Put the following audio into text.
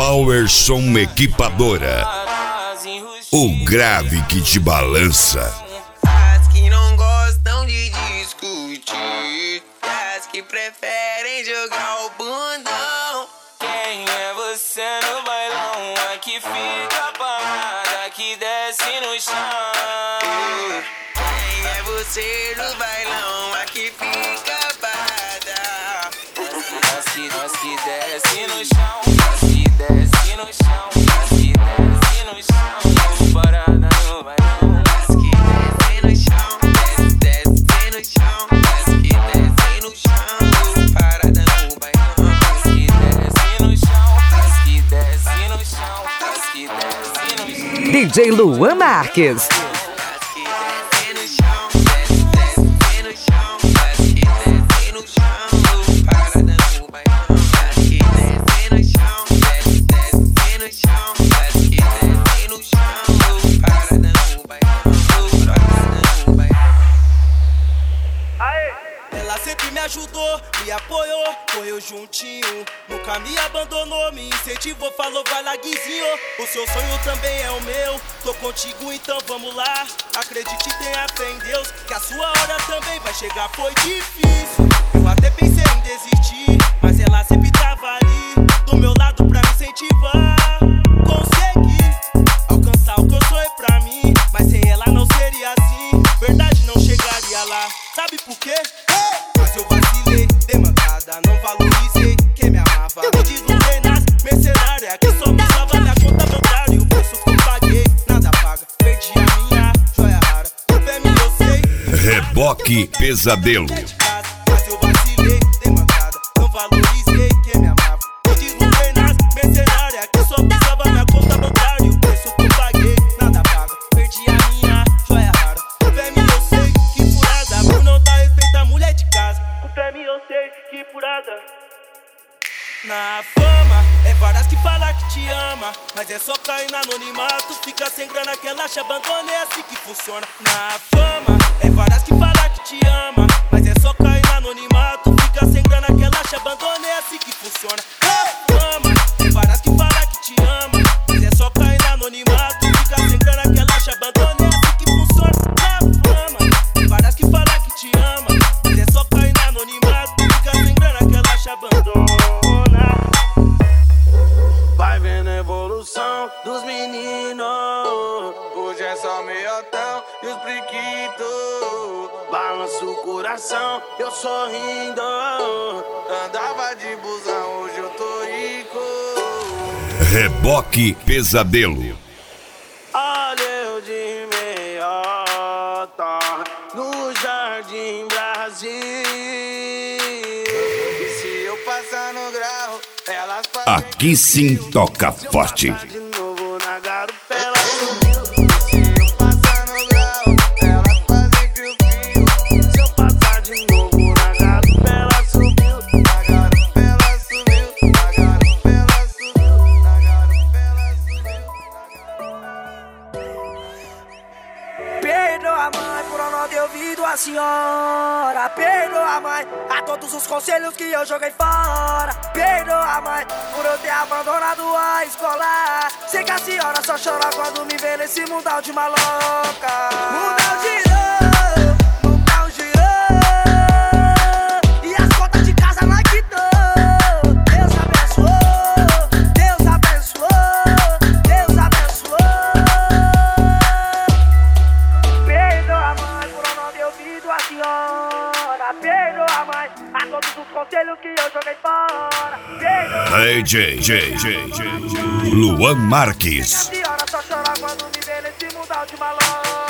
Powerson Equipadora, o grave que te balança. As que não gostam de discutir, as que preferem jogar o bundão. Quem é você no bailão? Aqui fica parada, aqui desce no chão. Quem é você no bailão? Aqui fica parada. As que desce no chão, as que desce no chão, as que desce no chão. Parada no bailão. As que desce no chão, desce no chão, as que desce no chão. Parada no bailão. As que desce no chão, as que desce no chão, as que desce no chão. DJ Luan Marques. Ajudou, me apoiou, correu juntinho, nunca me abandonou, me incentivou, falou vai lá Guizinho, o seu sonho também é o meu, tô contigo então vamos lá, acredite e tenha fé em Deus, que a sua hora também vai chegar, foi difícil, eu até pensei em desistir, mas ela sempre tava ali, do meu lado pra me incentivar, consegui alcançar o que eu sonhei pra mim, mas sem ela não seria assim, verdade não chegaria lá, sabe por quê? Mas eu vacilei, dei mancada, não valorizei quem me amava. Me deslumbrei nas mercenárias que só me usava minha conta bancária. E o preço que eu paguei, nada paga. Perdi a minha joia rara. O fé me eu sei. Reboque Pesadelo. Mas eu vacilei, dei mancada, não valorizei quem me amava. Me deslumbrei nas mercenárias que só me usava minha conta bancária. E o preço que eu paguei, nada paga. Perdi a minha joia rara. O fé me eu sei que furada por não dar respeito à mulher de casa. Eu sei que furada. Na fama, é várias que falam que te ama, mas é só cair no anonimato, fica sem grana que ela te abandona, é assim que funciona. Na fama, é várias que falam que te ama, mas é só cair no anonimato, fica sem grana que ela te abandona, é assim que funciona. Na fama, é várias que falam que te ama, mas é só cair no anonimato, fica sem grana que ela te abandona, é assim que funciona. Na fama, é várias que falam que te ama, mas é só cair no anonimato, fica sem grana que ela te abandona. Vai vendo a evolução dos meninos. Hoje é só meiotão e os brinquitos. Balança o coração, eu sorrindo. Andava de busão, hoje eu tô rico. Reboque Pesadelo. Olha eu de meiota no Jardim Brasil. E se eu passar no grau, elas fazem. Aqui sim toca forte. De novo na garupa, ela subiu. Se eu passar no grau, elas fazem frio. Se eu passar de novo na garupa, ela subiu. Na garupa ela subiu. Na garupa ela subiu. Na garupa ela subiu. Perdoa, mãe, por eu não ter ouvido a senhora. Perdoa, mãe, a todos os conselhos que eu joguei fora. Perdoa, mãe, por eu ter abandonado a escola. Sei que a senhora só chora quando me vê nesse mundão de maloca. Mundão girou, mundão girou. E as contas de casa não quitou. Deus abençoou, Deus abençoou, Deus abençoou. Perdoa, mãe, por eu não ter ouvido a senhora. Perdoa, mãe, a todos os conselhos que eu joguei fora. Perdoa, DJ Luan Marques. a senhora só chora quando me vê nesse mundão de maloca.